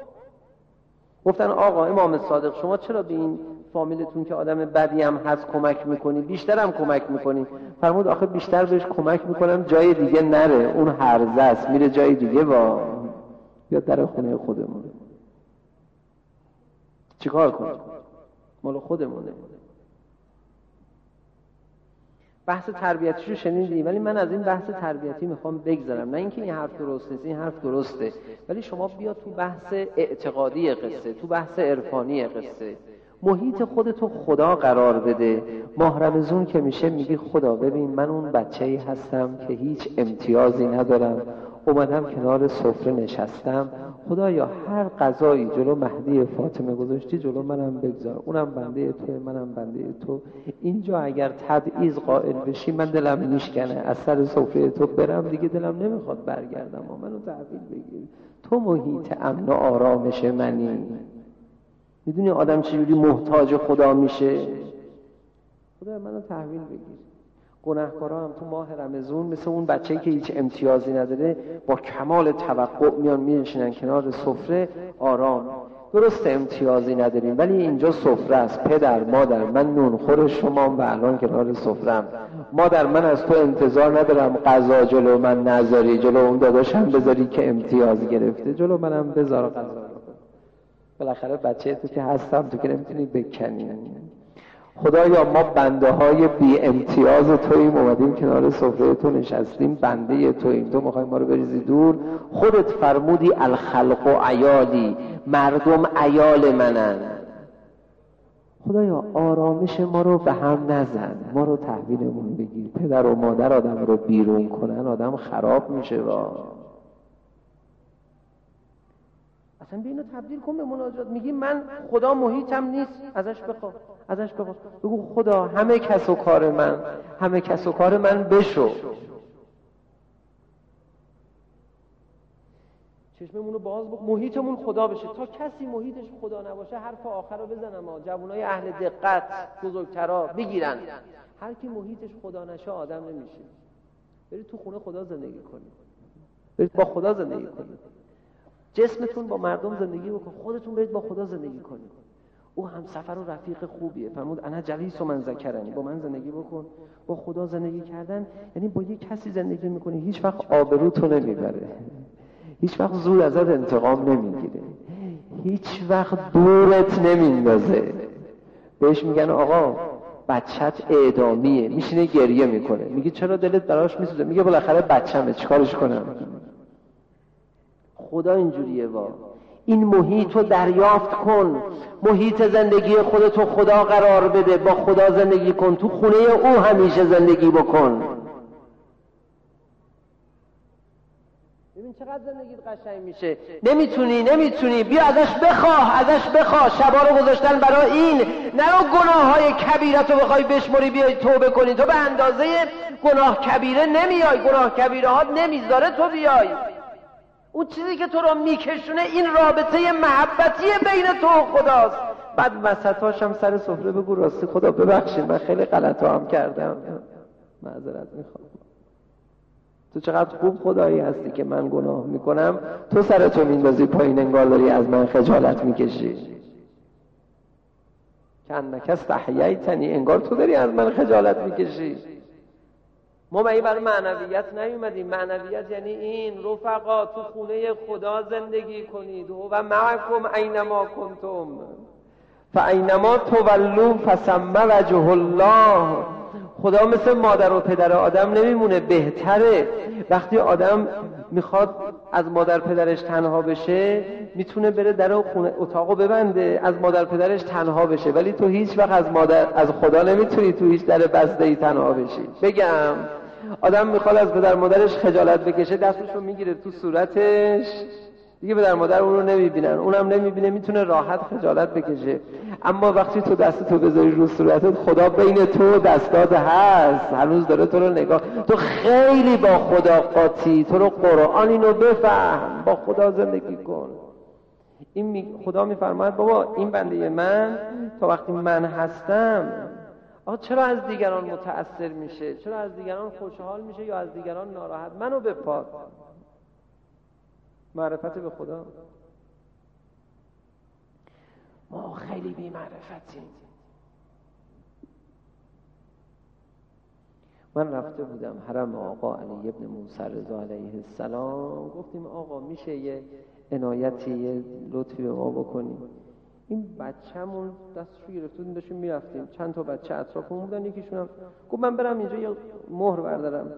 گفتن آقا امام صادق شما چرا به این فامیلتون که آدم بدی هم هست کمک میکنی، بیشتر هم کمک میکنی؟ فرمود آخه بیشتر بهش کمک میکنم جای دیگه نره، اون هرزه است، میره جای دیگه یا در خونه خودمونه. چیکار کنیم؟ مال خودمونه. بحث تربیتیشو شنیدی، ولی من از این بحث تربیتی میخوام بگذرم. نه اینکه این حرف درست نیست، این حرف درسته، ولی شما بیا تو بحث اعتقادی قصه، تو بحث عرفانی قصه، محیط خودتو خدا قرار بده. ماه رمضان که میشه میگی خدا ببین من اون بچه‌ای هستم که هیچ امتیازی ندارم، اومدم کنار سفره نشستم، خدایا هر غذایی جلو مهدی فاطمه گذاشتی جلو منم بگذار، اونم بنده تو، منم بنده تو. اینجا اگر تبعیض قائل بشی من دلم میشکنه از سر سفره تو برم، دیگه دلم نمیخواد برگردم و منو تحویل بگیر. تو محیط امن و آرامش منی. میدونی آدم چجوری محتاج خدا میشه؟ خدا منو تحویل بگیر. گناهکارا هم تو ماه رمضان مثل اون بچه‌ای که هیچ امتیازی نداره با کمال توقع میان میشینن کنار سفره آرام. درست امتیازی نداریم ولی اینجا سفره است. پدر مادر من نونخور شمام و الان کنار سفره‌ام. مادر من از تو انتظار ندارم غذا جلو من نذاری، جلو اون داداشم بذاری که امتیاز گرفته، جلو منم بذار غذا. بالاخره بچه تو که هستم، تو که نمیتونی بکنی. خدایا ما بنده های بی امتیاز توییم، اومدیم کنار سفره تو نشستیم، بنده توییم، تو میخوای ما رو بریزی دور. خودت فرمودی الخلق و عیالی، مردم عیال منن. خدایا آرامش ما رو به هم نزن، ما رو تحویلمون بگیر. پدر و مادر آدم رو بیرون کنن آدم خراب میشه. اصلا به اینو تبدیل کن به مناجات. میگی من خدا محیطم نیست، ازش بخوا. بگو خدا همه کس و کار من بشو. چشممون رو باز بکن، محیطمون خدا بشه. تا کسی محیطش خدا نباشه حرف آخر رو بزنم. جوانای اهل دقت بزرگترا بگیرن، هر کی محیطش خدا نشه آدم نمیشه. برید تو خونه خدا زندگی کنید، برید با خدا زندگی کنید. جسمتون با مردم زندگی بکن، خودتون برید با خدا زندگی کنید. او هم سفر و رفیق خوبیه. فرمود انا جلیس و من ذکرنی، با من زندگی بکن. با خدا زندگی کردن یعنی با یک کسی زندگی میکنی هیچ وقت آبروتو نمیبره، هیچ وقت زور ازت انتقام نمیگیره، هیچ وقت دورت نمیندازه. بهش میگن آقا بچت اعدامیه، میشینه گریه میکنه، میگه چرا دلت براش میسوزه؟ میگه بالاخره بچه‌مه چیکارش کنم. خدا اینجوریه. این محیط رو دریافت کن، محیط زندگی خودتو خدا قرار بده، با خدا زندگی کن، تو خونه او همیشه زندگی بکن. ببین چقدر زندگیت قشنگ میشه. نمیتونی بیا ازش بخواه. شبا رو گذاشتن برای این، نرو گناههای کبیرت رو بخوای بشمری بیای توبه کنی. تو به اندازه گناه کبیره نمیای، گناه کبیره ها نمیذاره تو بیای. اون چیزی که تو رو میکشونه این رابطه محبتی بین تو و خداست. بعد وسطاش هم سر سفره بگو راستی خدا ببخشید من خیلی غلطا هم کردم، معذرت میخوام. تو چقدر خوب خدایی هستی که من گناه میکنم تو سرتو میندازی پایین، انگار داری از من خجالت میکشی. کانک استحییتنی، انگار تو داری از من خجالت میکشی. ما برای معنویت نیومدیم. معنویت یعنی این رفقا تو خونه خدا زندگی کنید و معکم اینما کنتم فاینما تولوا فثم وجه الله. خدا مثل مادر و پدر آدم نمیمونه. بهتره وقتی آدم میخواد از مادر پدرش تنها بشه میتونه بره در خونه اتاقو ببنده از مادر پدرش تنها بشه، ولی تو هیچ وقت از خدا نمیتونی تو هیچ در بسته‌ای تنها بشی. بگم آدم میخواد از پدر مادرش خجالت بکشه، دستشو میگیره تو صورتش، دیگه پدر مادر اون رو نمیبینن، اونم نمیبینه، میتونه راحت خجالت بکشه. اما وقتی تو دستتو بذاری رو صورتت، خدا بین تو و دستات هست، هنوز داره تو رو نگاه. تو خیلی با خدا قاطی، تو رو قرآن اینو بفهم، با خدا زندگی کن. این خدا میفرماید بابا این بنده من تا وقتی من هستم، آقا چرا از دیگران متأثر میشه؟ چرا از دیگران خوشحال میشه یا از دیگران ناراحت؟ منو بپاس. معرفت به خدا. ما خیلی بی معرفتیم. من رفته بودم حرم آقا علی ابن موسی رضا علیه السلام، گفتیم آقا میشه یه عنایتی، یه لطفی به ما بکنیم؟ این بچه‌مون دستشو گرفتیم داشتیم میرفتیم، چند تا بچه اطرافمون بودن، یکیشون هم گفت من برم اینجا یه مهر بردارم.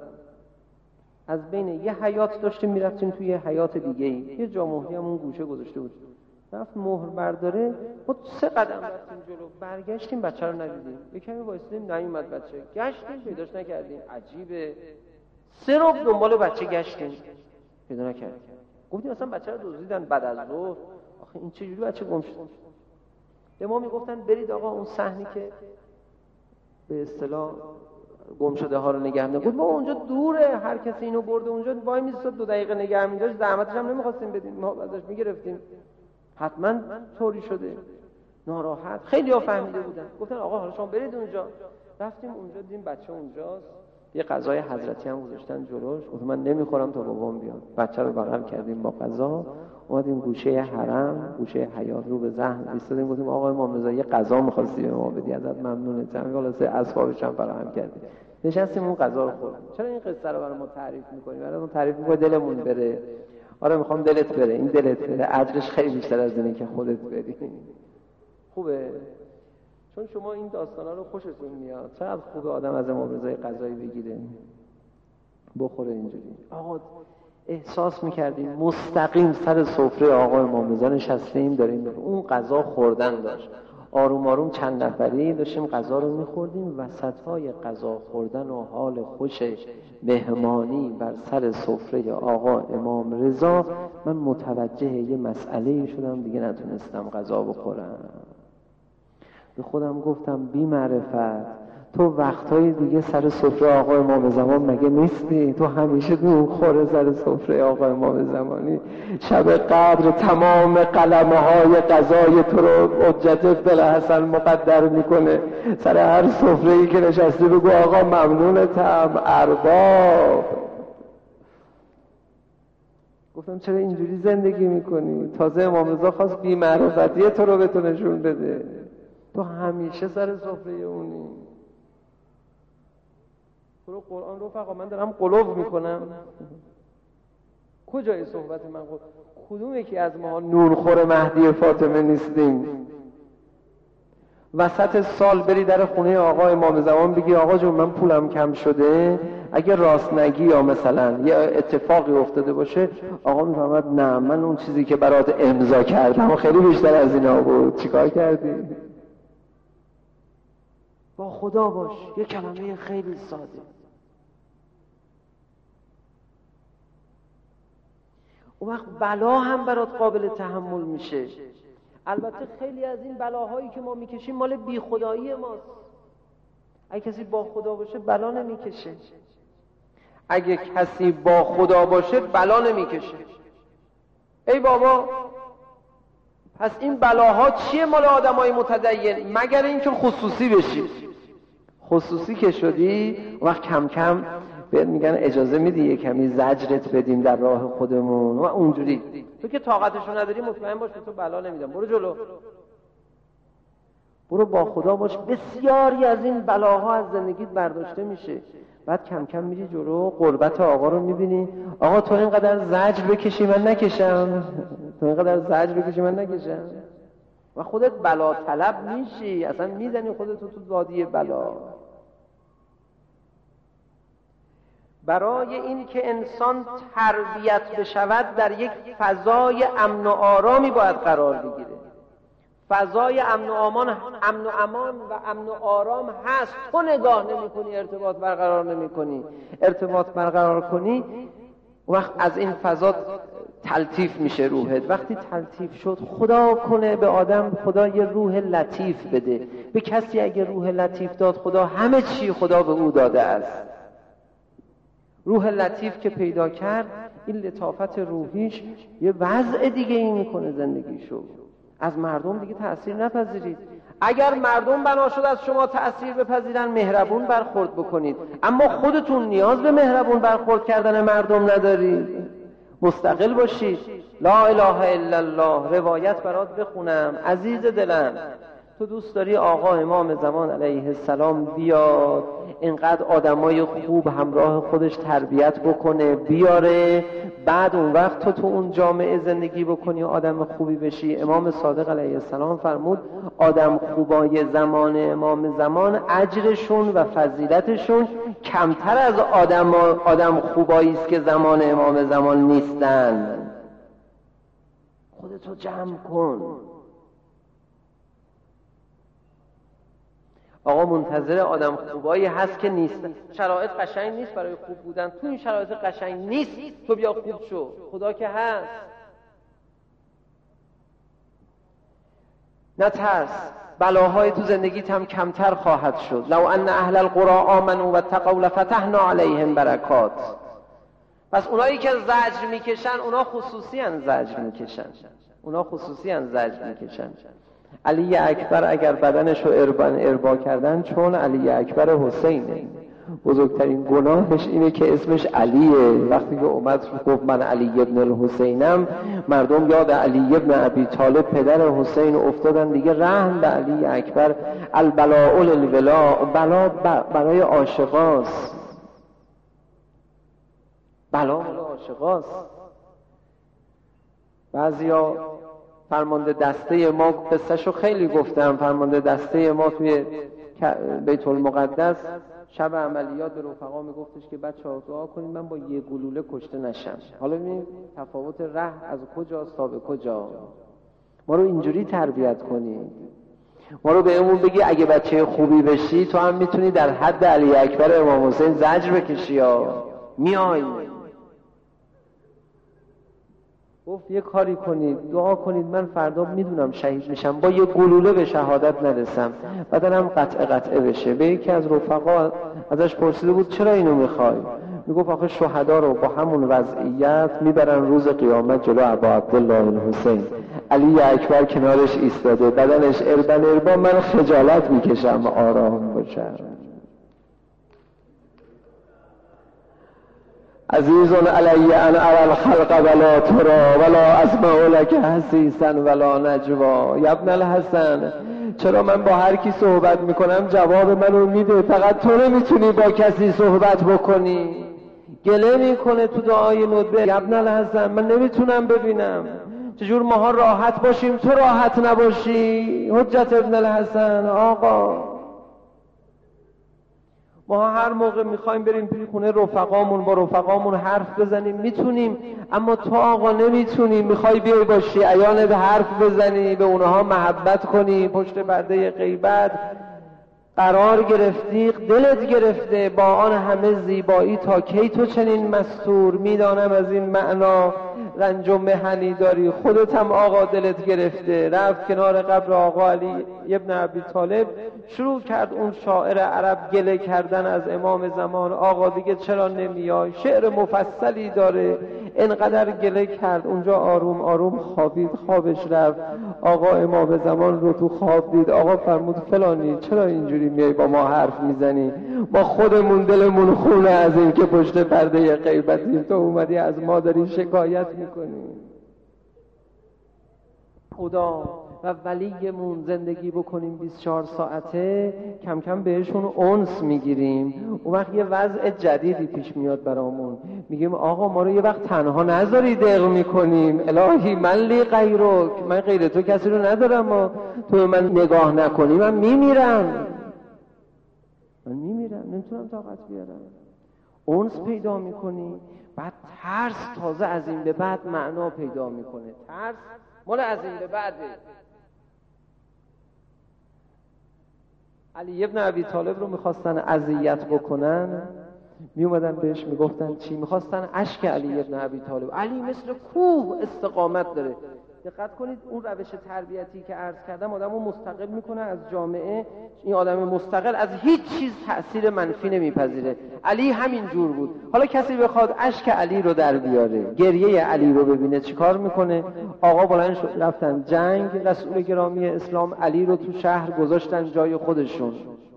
از بین یه حیاط داشتیم میرفتیم توی یه حیاط دیگه ای، یه جا مهری هم اون گوشه گذاشته بود. رفت مهر برداره، ما 3 قدم رفتیم جلو، برگشتیم بچه رو ندیدیم. یه کمی وایسادیم نیومد بچه، گشتیم پیداش نکردیم. عجیبه. 3 رو دنبال بچه گشتیم پیدا نکردیم. گفتیم اصلا بچه رو دزدیدن بعد از ظهر. آخه این چه جوری بچه گم شد؟ به ما میگفتن برید آقا اون صحنی که به اصطلاح گم شده ها رو نگه می‌دارن. گفت ما اونجا دوره، هر کسی اینو برده اونجا، وای می‌ایستاد 2 دقیقه نگه می‌داشت، زحمتش هم نمی‌خواستیم بدیم، ما ازش می‌گرفتیم. حتما طوری شده، ناراحت. خیلی‌ها فهمیده بودن، گفتن آقا حالا شما برید اونجا. رفتیم اونجا، دیدیم بچه اونجاست، یه غذای حضرتی هم گذاشتن جلوش. گفت من نمیخورم تا بابام بیاد. بچه رو بغل کردیم با غذا، اومدیم گوشه حرم، گوشه حیاط رو به ذهن ایستادیم. گفتیم آقا امام رضا یه غذا می‌خواستی به ما بدی، ازت ممنونتم. خلاصه اسبابش هم فراهم کردیم، نشستیم اون غذا رو خوردیم. چرا این قصه رو برای ما تعریف می‌کنی؟ برای ما تعریف می‌کنی دلمون بره. آره میخوام دلت بره، این دلت بره اجرش خیلی بیشتر از اینه که خودت بری. خوبه؟ چون شما این داستانا رو خوشتون میاد. چقدر خوبه آدم از امام رضا غذایی بگیره بخوره اینجوری. آقا احساس میکردیم مستقیم سر سفره آقا امام رضا نشستیم داریم اون غذا خوردن داشت. آروم آروم چند نفری داشتیم غذا رو میخوردیم. وسطهای غذا خوردن و حال خوش مهمانی بر سر سفره آقا امام رضا من متوجه یه مسئله شدم، دیگه نتونستم غذا بخورم. به خودم گفتم بی معرفت، تو وقتهای دیگه سر سفره آقا امام زمان مگه نیستی؟ تو همیشه دون خوره سر سفره آقا امام زمانی. شب قدر تمام قلمه های قضای تو رو حجت بلحسن مقدر میکنه. سر هر سفره‌ای که نشستی بگو آقا ممنونتم ارباب. گفتم چرا اینجوری زندگی میکنی؟ تازه امام رضا خواست بی معرفتی تو رو به تو نشون بده. تو همیشه سر سفره اونی. تو قرآن رو فقط من دارم قلوب میکنم. کجای صحبت من قلوب؟ کدوم یکی از ما نون خور مهدی فاطمه نیستیم؟ وسط سال بری در خونه آقا امام زمان بگی آقا جون من پولم کم شده، اگه راست نگی یا مثلا یه اتفاقی افتاده باشه، آقا میفهمد نه من اون چیزی که برات امضا کردم خیلی بیشتر از اینا بود، چیکار کردی؟ با خدا باش. یه کلمه خیلی ساده. اون وقت بلا هم برات قابل تحمل میشه. البته خیلی از این بلاهایی که ما میکشیم مال بی خدایی ماست. اگه کسی با خدا باشه بلا نمیکشه. اگه کسی با خدا باشه بلا نمیکشه. ای بابا، پس این بلاها چیه مال آدمای متدین؟ مگر اینکه خصوصی بشی. خصوصی که شدی وقت کم کم بهت میگن اجازه میدی یه کمی زجرت بدیم در راه خودمون و اونجوری. تو که طاقتشو نداری مطمئن باش تو بلا نمیدم، برو جلو، برو با خدا باش. بسیاری از این بلاها از زندگیت برداشته میشه. بعد کم کم میری جلو، قربت آقا رو میبینی. آقا تو اینقدر زجر بکشی من نکشم، تو اینقدر زجر بکشی من نکشم، و خودت بلا طلب میشی، اصلا میزنی خودتو تو وادی بلا. برای این که انسان تربیت بشود در یک فضای امن و آرامی باید قرار بگیره. فضای امن و امان و امن و آرام هست. تو نگاه نمی کنی، ارتباط برقرار نمی کنی. ارتباط برقرار کنی وقت از این فضا تلطیف میشه روحت. وقتی تلطیف شد، خدا کنه به آدم خدا یه روح لطیف بده. به کسی اگه روح لطیف داد خدا، همه چی خدا به او داده است. روح لطیف که پیدا کرد، این لطافت روحیش یه وضع دیگه ای میکنه زندگیشو. از مردم دیگه تأثیر نپذیرید. اگر مردم بنا شد از شما تأثیر بپذیرن، مهربون برخورد بکنید. اما خودتون نیاز به مهربون برخورد کردن مردم ندارید. مستقل باشید. لا اله الا الله. روایت برات بخونم عزیز دلم. تو دوست داری آقا امام زمان علیه السلام بیاد، اینقدر آدمای خوب همراه خودش تربیت بکنه بیاره، بعد اون وقت تو اون جامعه زندگی بکنی آدم خوبی بشی؟ امام صادق علیه السلام فرمود آدم خوبای زمان امام زمان اجرشون و فضیلتشون کمتر از آدم خوبایی است که زمان امام زمان نیستن. خودتو جمع کن. آقا منتظر آدم خوبایی هست که نیست. شرایط قشنگ نیست برای خوب بودن. تو این شرایط قشنگ نیست، تو بیا خوب شو. خدا که هست. نترس، بلاهای تو زندگیت هم کمتر خواهد شد. لو ان اهل القرى آمنوا واتقوا لفتحنا علیهم برکات. پس اونایی که زجر میکشن، اونا خصوصی ان زجر میکشن. علی اکبر اگر بدنشو اربا کردن، چون علی اکبر حسینه. بزرگترین گناهش اینه که اسمش علیه. وقتی که اومد گفت من علی ابن الحسینم، مردم یاد علی ابن ابی طالب پدر حسین افتادن دیگه. رحم به علی اکبر. البلاء للولا. بلا برای عاشقاست. بلا برای عاشقاست. بعضیا فرمانده دسته ما، قصهشو خیلی گفتم، فرمانده دسته ما توی بیت المقدس شب عملیات به رفقا میگفتش که بچه‌ها دعا کنید من با یه گلوله کشته نشم. حالا ببینید تفاوت ره از کجاست تا به کجا. ما رو اینجوری تربیت کنید، ما رو بهمون بگی اگه بچه خوبی بشی تو هم میتونی در حد علی اکبر امام حسین زجر بکشی. یا میای گفت یه کاری کنید، دعا کنید من فردا میدونم شهید میشم، با یه گلوله به شهادت نرسم، بدنم قطعه بشه. به یکی از رفقا ازش پرسیده بود چرا اینو میخوای؟ میگفت آخه شهدا رو با همون وضعیت میبرن روز قیامت جلو ابا عبدالله الحسین، علی اکبر کنارش ایستاده، بدنش اربا، من خجالت میکشم آرام باشم. عزیز علی ان ارى الخلق ولا ترى ولا اسمع لك حسیسا ولا نجوا. یا ابن الحسن، چرا من با هر کی صحبت میکنم جواب منو میده، فقط تو نمیتونی با کسی صحبت بکنی؟ گله میکنه تو دعای ندبه. یا ابن الحسن، من نمیتونم ببینم. چجور ماها راحت باشیم تو راحت نباشی؟ حجت ابن الحسن، آقا ما هر موقع میخوایم بریم توی خونه رفقامون، با رفقامون حرف بزنیم میتونیم، اما تو آقا نمیتونی. میخوای بیای با شیعیانت حرف بزنی، به اونها محبت کنی، پشت پرده غیبت قرار گرفتی، دلت گرفته با آن همه زیبایی تا کی تو چنین مستور؟ میدانم از این معنا رنج و محنی داری، خودت هم آقا دلت گرفته. رفت کنار قبر آقا علی ابن ابی طالب، شروع کرد اون شاعر عرب گله کردن از امام زمان. آقا دیگه چرا نمیای؟ شعر مفصلی داره. انقدر گله کرد، اونجا آروم آروم خوابید، خوابش رفت. آقا امام زمان رو تو خواب دید. آقا فرمود فلانی چرا اینجوری میای با ما حرف میزنی؟ ما خودمون دلمون خونه از این که پشت پرده غیبتیم، تو اومدی از ما داری شکایت میکنی. خدا و ولیمون زندگی بکنیم 24 ساعته، کم کم بهشون انس میگیریم. اون وقت یه وضع جدیدی پیش میاد برامون، میگیم آقا ما رو یه وقت تنها نذاری دق میکنیم. الهی من لی غیرک، من غیر تو کسی رو ندارم، و تو من نگاه نکنی من میمیرم، نمیتونم طاقت بیارم. انس پیدا میکنی، بعد ترس تازه از این به بعد معنا پیدا میکنه. ترس مال از این به بعده. علی ابن ابی طالب رو میخواستن اذیت بکنن، میومدن بهش میگفتن چی؟ میخواستن اشک علی ابن ابی طالب. علی مثل کوه استقامت داره. دقت کنید اون روش تربیتی که عرض کردم آدمو مستقل میکنه از جامعه. این آدم مستقل از هیچ چیز تأثیر منفی نمیپذیره. علی همین جور بود. حالا کسی بخواد اشک علی رو در بیاره، گریه علی رو ببینه، چیکار میکنه؟ آقا بلند شد رفتن جنگ. رسول گرامی اسلام علی رو تو شهر گذاشتن جای خودشون.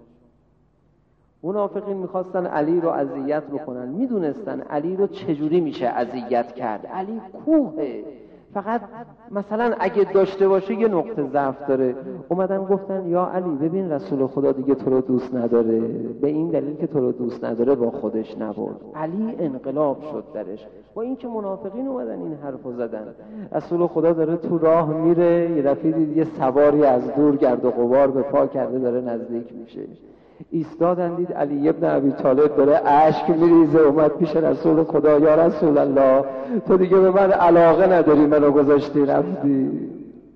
منافقین میخواستن علی رو اذیت بکنن، میدونستن علی رو چجوری میشه اذیت کرد. علی کوهه، فقط مثلا اگه داشته باشه یه نقطه ضعف داره. اومدن گفتن یا علی ببین رسول خدا دیگه تو رو دوست نداره، به این دلیل که تو رو دوست نداره با خودش نبرد. علی انقلاب شد درش. با این که منافقین اومدن این حرفو زدن، رسول خدا داره تو راه میره، یه دفعه دید یه سواری از دور گرد و غبار به پا کرده داره نزدیک میشه. ایستادن، دید علی ابن ابی طالب داره اشک میریزه. اومد پیش رسول خدا، یا رسول الله تو دیگه به من علاقه نداری، منو گذاشتی رفتی.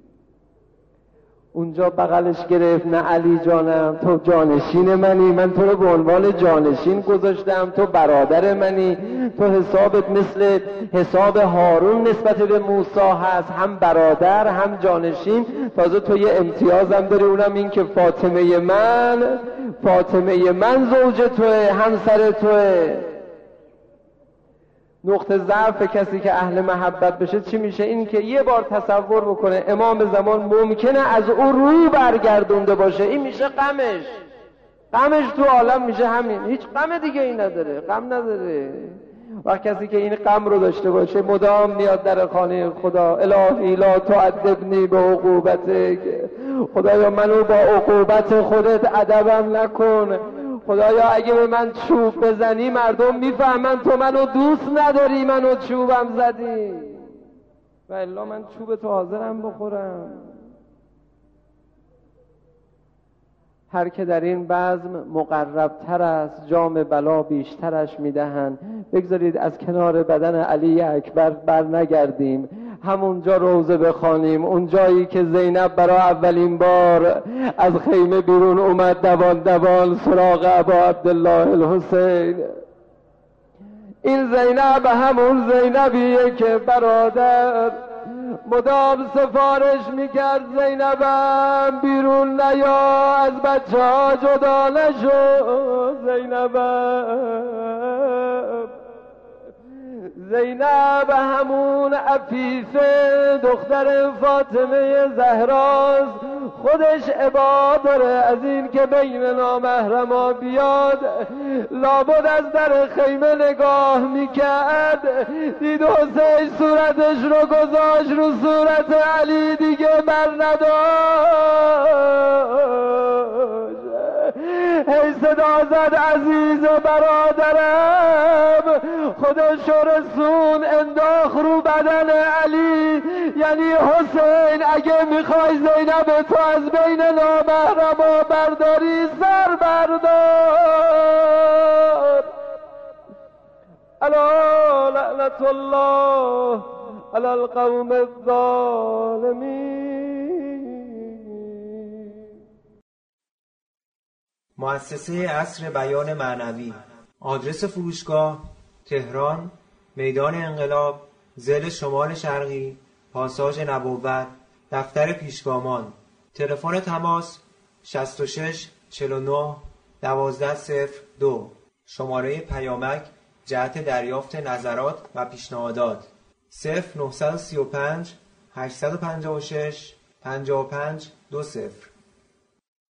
اونجا بغلش گرفت، نه علی جانم تو جانشین منی، من تو رو به عنوان جانشین گذاشتم، تو برادر منی، تو حسابت مثل حساب هارون نسبت به موسی هست، هم برادر هم جانشین. تازه تو یه امتیازم داری، اونم این که فاطمه من زوج توه، همسر توه. نقطه ضعف کسی که اهل محبت بشه چی میشه؟ این که یه بار تصور بکنه امام زمان ممکنه از او روی برگردونده باشه، این میشه غمش تو عالم میشه همین، هیچ غم دیگه ای نداره، غم نداره. و کسی که این غم رو داشته باشه مدام میاد در خانه خدا، الهی لا تعذبنی به عقوبتک، خدایا منو با عقوبت خودت ادبم نکن. خدایا اگه به من چوب بزنی مردم میفهمن تو منو دوست نداری، منو چوبم زدی، و الا من چوب تو حاضرم بخورم. هر که در این بزم مقربتر است جام بلا بیشترش میدهند. بگذارید از کنار بدن علی اکبر بر نگردیم، همونجا روزه بخوانیم، اون جایی که زینب برای اولین بار از خیمه بیرون اومد دوان سراغ ابا عبدالله الحسین. این زینب همون زینبیه که برادر مدام سفارش میکرد زینبم بیرون نیا، از بچه ها جدا نشو زینب همون عفیفه دختر فاطمه زهراست، خودش عبا داره از این که بین نامحرما بیاد. لابد از در خیمه نگاه میکرد، دید حسین صورتش رو گذاشت رو صورت علی، دیگه بر نداشت. هی صدا زد عزیز برادرم، خودش رسون انداخت رو بدن علی. یعنی حسین اگه میخوای زینب تو از بین نامحرما برداری سر بردار. الا لعنت الله علی القوم الظالمین.
مؤسسه عصر بیان معنوی. آدرس فروشگاه: تهران، میدان انقلاب، ضلع شمال شرقی، پاساژ نبوت، دفتر پیشگامان. تلفن تماس 66 49 1202. شماره پیامک جهت دریافت نظرات و پیشنهادات 0935 856 55 20.